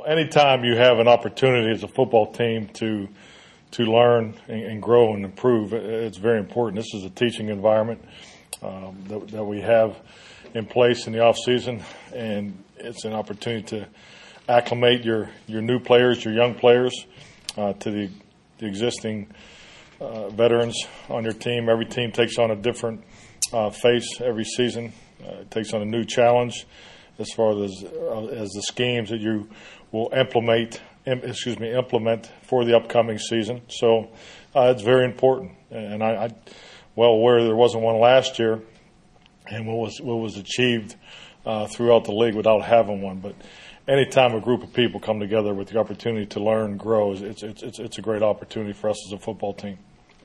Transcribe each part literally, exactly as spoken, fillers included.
Well, anytime you have an opportunity as a football team to to learn and, and grow and improve, it's very important. This is a teaching environment um, that, that we have in place in the off season, and it's an opportunity to acclimate your, your new players, your young players, uh, to the, the existing uh, veterans on your team. Every team takes on a different uh, face every season. Uh, it takes on a new challenge as far as uh, as the schemes that you will implement. Im, excuse me, implement for the upcoming season. So uh, it's very important, and I, I well aware there wasn't one last year, and what was what was achieved uh, throughout the league without having one. But anytime a group of people come together with the opportunity to learn and grow, it's it's it's, it's a great opportunity for us as a football team.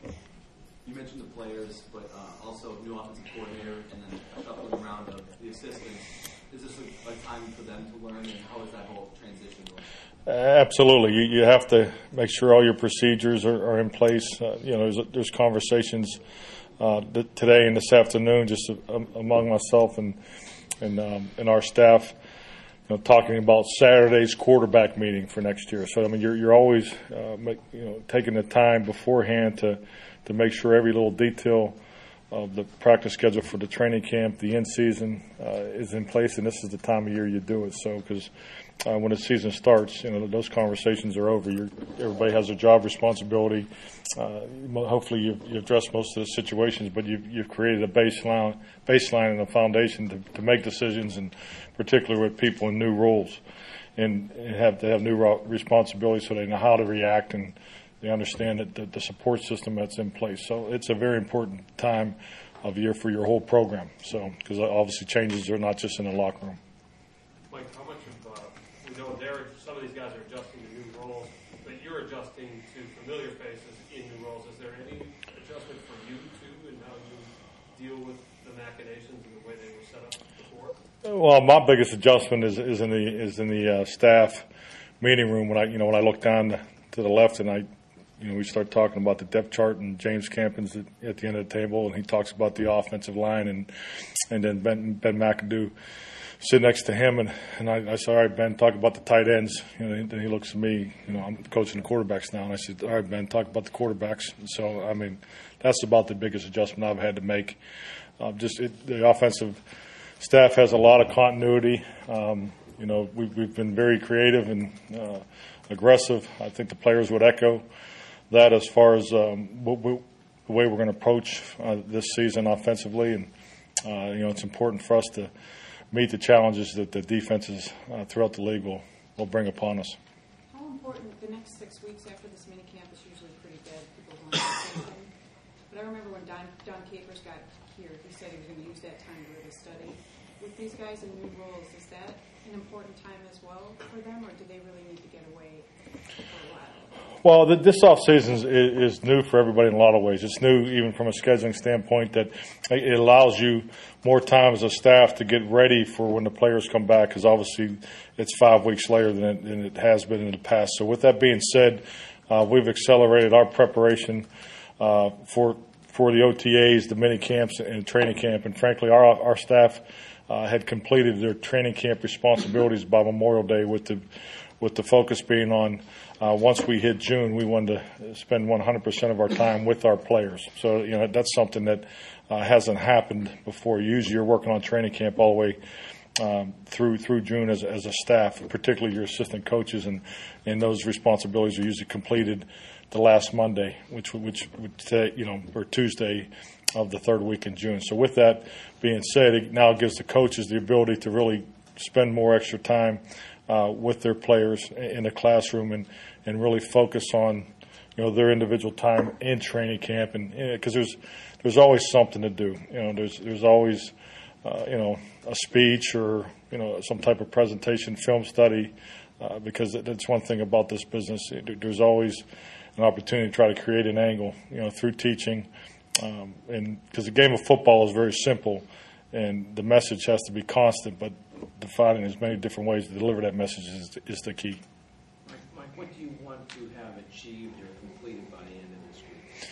You mentioned the players, but uh, also new offensive coordinator, and then a shuffling around of the assistants. Is this a, a time for them to learn, and how is that whole transition going? Absolutely. You, you have to make sure all your procedures are, are in place. Uh, you know, there's, there's conversations uh, today and this afternoon just uh, among myself and and, um, and our staff, you know, talking about Saturday's quarterback meeting for next year. So, I mean, you're, you're always, uh, make, you know, taking the time beforehand to, to make sure every little detail of the practice schedule for the training camp, the in-season, uh, is in place, and this is the time of year you do it. So, because uh, when the season starts, you know, those conversations are over. You're, everybody has a job responsibility. Uh, hopefully, you've, you've addressed most of the situations, but you've, you've created a baseline, baseline and a foundation to, to make decisions, and particularly with people in new roles, and, and have to have new responsibilities so they know how to react and they understand that the, the support system that's in place. So it's a very important time of year for your whole program. So, because obviously changes are not just in the locker room. Mike, how much of, uh, we know there, some of these guys are adjusting to new roles, but you're adjusting to familiar faces in new roles. Is there any adjustment for you, too, in how you deal with the machinations and the way they were set up before? Well, my biggest adjustment is, is in the is in the uh, staff meeting room when I, you know, when I look down to, to the left and I, you know, we start talking about the depth chart, and James Campion's at, at the end of the table, and he talks about the offensive line, and and then Ben Ben McAdoo sit next to him, and, and I, I said, all right, Ben, talk about the tight ends. You know, then he looks at me, you know, I'm coaching the quarterbacks now, and I said, all right, Ben, talk about the quarterbacks. And so, I mean, that's about the biggest adjustment I've had to make. Uh, just it, the offensive staff has a lot of continuity. Um, you know, we've, we've been very creative and uh, aggressive. I think the players would echo that as far as um, what we, the way we're going to approach uh, this season offensively. And, uh, you know, it's important for us to meet the challenges that the defenses uh, throughout the league will, will bring upon us. How important, the next six weeks after this mini camp is usually pretty dead, people going to vacation. But I remember when Don, Don Capers got here, he said he was going to use that time to really study. With these guys in new roles, is that an important time as well for them, or do they really need to get away for a while? Well, the, this offseason is, is new for everybody in a lot of ways. It's new even from a scheduling standpoint that it allows you more time as a staff to get ready for when the players come back, because obviously it's five weeks later than it, than it has been in the past. So with that being said, uh, we've accelerated our preparation uh, for for the O T As, the mini camps, and training camp. And frankly, our our staff uh, had completed their training camp responsibilities by Memorial Day, with the with the focus being on uh, once we hit June, we wanted to spend one hundred percent of our time with our players. So, you know, that's something that uh, hasn't happened before. Usually you're working on training camp all the way um, through through June as, as a staff, particularly your assistant coaches, and, and those responsibilities are usually completed the last Monday, which which would say, you know, or Tuesday of the third week in June. So with that being said, it now gives the coaches the ability to really spend more extra time Uh, with their players in the classroom, and, and really focus on, you know, their individual time in training camp, and because you know, there's there's always something to do. You know, there's there's always uh, you know a speech or you know some type of presentation, film study, uh, because that's one thing about this business. There's always an opportunity to try to create an angle, you know, through teaching, um, and because the game of football is very simple, and the message has to be constant, but defining as many different ways to deliver that message is, is the key. Mike, Mike, what do you want to have achieved or completed by the end of this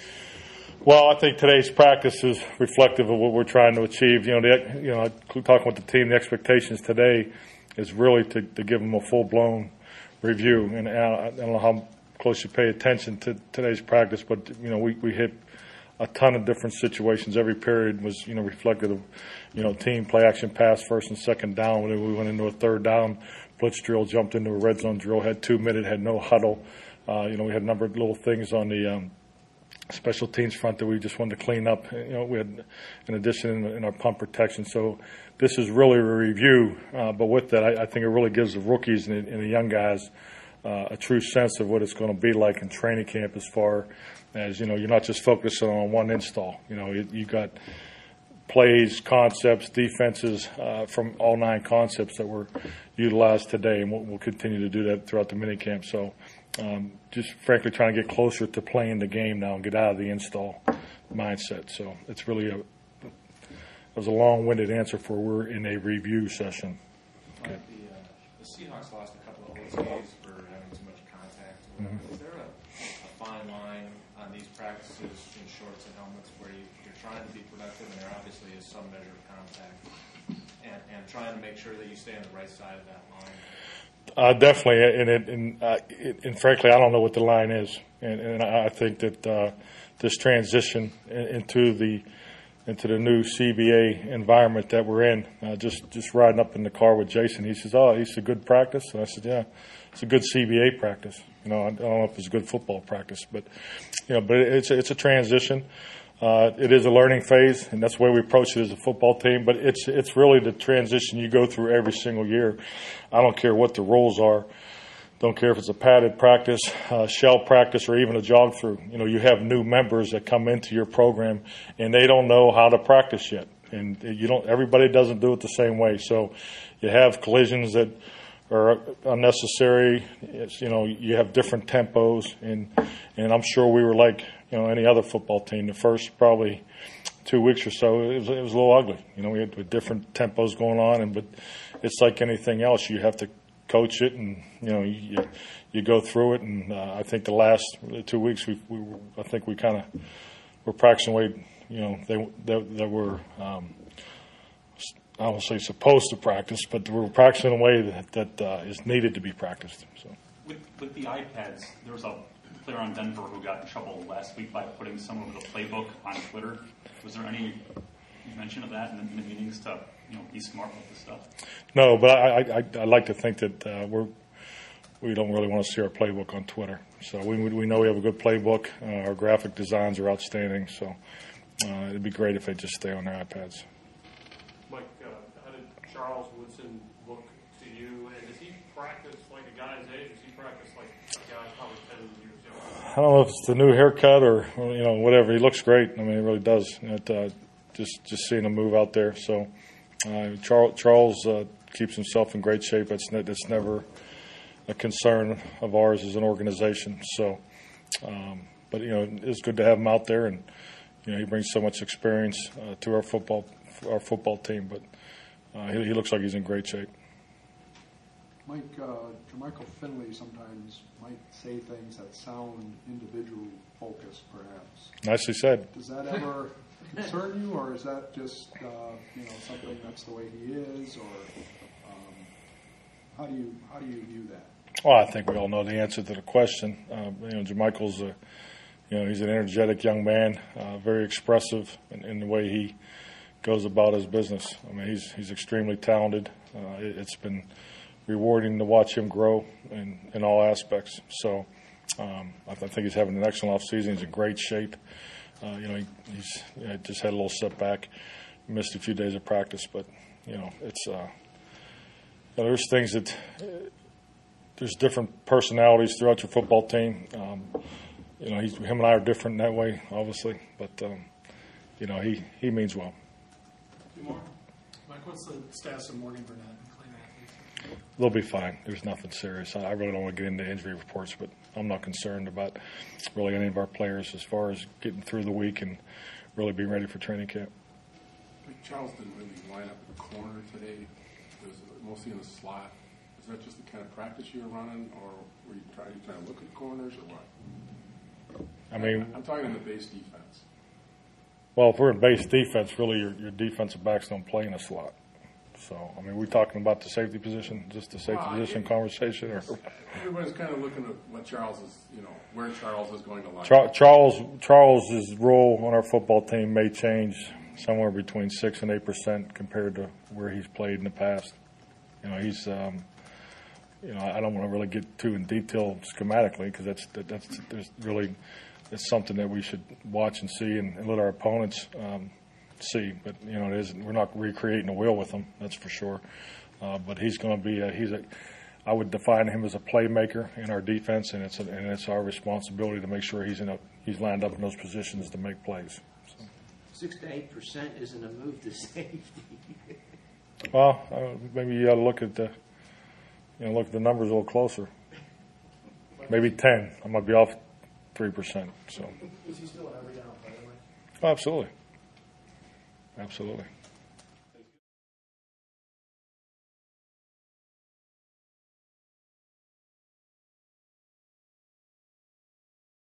week? Well, I think today's practice is reflective of what we're trying to achieve. You know, the, you know, talking with the team, the expectations today is really to, to give them a full-blown review. And I, I don't know how close you pay attention to today's practice, but you know we, we hit a ton of different situations. Every period was you know reflective of you know team play action pass, first and second down. When we went into a third down blitz drill, jumped into a red zone drill, had two minute, had no huddle. Uh, you know we had a number of little things on the um, special teams front that we just wanted to clean up. You know we had in addition in, in our punt protection. So this is really a review, uh, but with that, I, I think it really gives the rookies and, and the young guys uh, a true sense of what it's going to be like in training camp. As far as you know, you're not just focusing on one install. You know, you, you got plays, concepts, defenses uh, from all nine concepts that were utilized today, and we'll, we'll continue to do that throughout the minicamp. So, um, just frankly, trying to get closer to playing the game now and get out of the install mindset. So, it's really a It was a long-winded answer for we're in a review session. Okay. Like the, uh, the Seahawks lost a couple of O Ts for having too much contact. Mm-hmm. Is there a, a fine line on these practices in shorts and helmets where you, you're trying to be productive and there obviously is some measure of contact and, and trying to make sure that you stay on the right side of that line? Uh, definitely, and, it, and, uh, it, and frankly, I don't know what the line is, and, and I think that uh, this transition into the into the new C B A environment that we're in. Uh, just just riding up in the car with Jason, he says, "Oh, it's a good practice." And I said, "Yeah, it's a good C B A practice." You know, I don't know if it's a good football practice, but you know, but it's a, it's a transition. Uh, it is a learning phase, and that's the way we approach it as a football team. But it's it's really the transition you go through every single year. I don't care what the roles are. Don't care if it's a padded practice, uh, shell practice, or even a jog through. You know, you have new members that come into your program, and they don't know how to practice yet. And you don't. Everybody doesn't do it the same way. So, you have collisions that are unnecessary. It's, you know, you have different tempos, and and I'm sure we were like you know any other football team. The first probably two weeks or so, it was, it was a little ugly. You know, we had different tempos going on, and but it's like anything else. You have to coach it, and you know you you go through it. And uh, I think the last two weeks we, we were, I think we kind of were practicing the way you know they they, they were um, I won't say supposed to practice, but we were practicing in a way that that uh, is needed to be practiced. So with with the iPads, there was a player on Denver who got in trouble last week by putting some of the playbook on Twitter. Was there any mention of that in the, in the meetings to you know be smart with this stuff? No, but I, I, I like to think that uh, we're we don't really want to see our playbook on Twitter. So we we know we have a good playbook. Uh, our graphic designs are outstanding. So uh, it'd be great if they just stay on their iPads. Mike, uh, how did Charles Woodson look to you? And does he practice like a guy's age? Does he practice like a guy probably ten years younger? I don't know if it's the new haircut or you know whatever. He looks great. I mean, he really does. It, uh, just just seeing him move out there. So uh, Charles, Charles uh, keeps himself in great shape. That's ne- that's never a concern of ours as an organization. So, um, but you know, it's good to have him out there, and you know, he brings so much experience uh, to our football our football team. But uh, he, he looks like he's in great shape. Mike, uh, Jermichael Finley sometimes might say things that sound individual focused, perhaps. Nicely said. Does that ever concern you, or is that just uh, you know something that's the way he is, or um, how do you how do you view that? Well, I think we all know the answer to the question. Uh, you know, Jermichael's a you know he's an energetic young man, uh, very expressive in, in the way he goes about his business. I mean, he's he's extremely talented. Uh, it, it's been rewarding to watch him grow in, in all aspects. So um, I, th- I think he's having an excellent off season. He's in great shape. Uh, you know, he, he's you know, just had a little setback, missed a few days of practice, but you know, it's uh, you know, there's things that uh, there's different personalities throughout your football team. Um, you know, he's, him and I are different in that way, obviously, but um, you know, he, he means well. Two more. Mike, what's the status of Morgan Burnett and Clay Matthews? They'll be fine. There's nothing serious. I really don't want to get into injury reports, but I'm not concerned about really any of our players as far as getting through the week and really being ready for training camp. Like Charles didn't really line up at the corner today. It was mostly in the slot. Is that just the kind of practice you were running, or were you trying, you trying to look at corners, or what? I mean, I'm talking in the base defense. Well, if we're in base defense, really your, your defensive backs don't play in a slot. So, I mean, we're talking about the safety position, just the safety Well, position it- conversation, or Everybody's kind of looking at what Charles is, you know, where Charles is going to line. Char- Charles Charles's role on our football team may change somewhere between six and eight percent compared to where he's played in the past. You know, he's, um, you know, I don't want to really get too in detail schematically because that's that, that's there's really it's something that we should watch and see and, and let our opponents um, see. But you know, it isn't, we're not recreating the wheel with him, that's for sure. Uh, but he's going to be a, he's a. I would define him as a playmaker in our defense, and it's a, and it's our responsibility to make sure he's in a he's lined up in those positions to make plays. So. Six to eight percent isn't a move to safety. Well, uh, maybe you got to look at the, you know, look at the numbers a little closer. Maybe ten. I might be off three percent. So. Is he still an every down player? Mike? Oh, absolutely. Absolutely.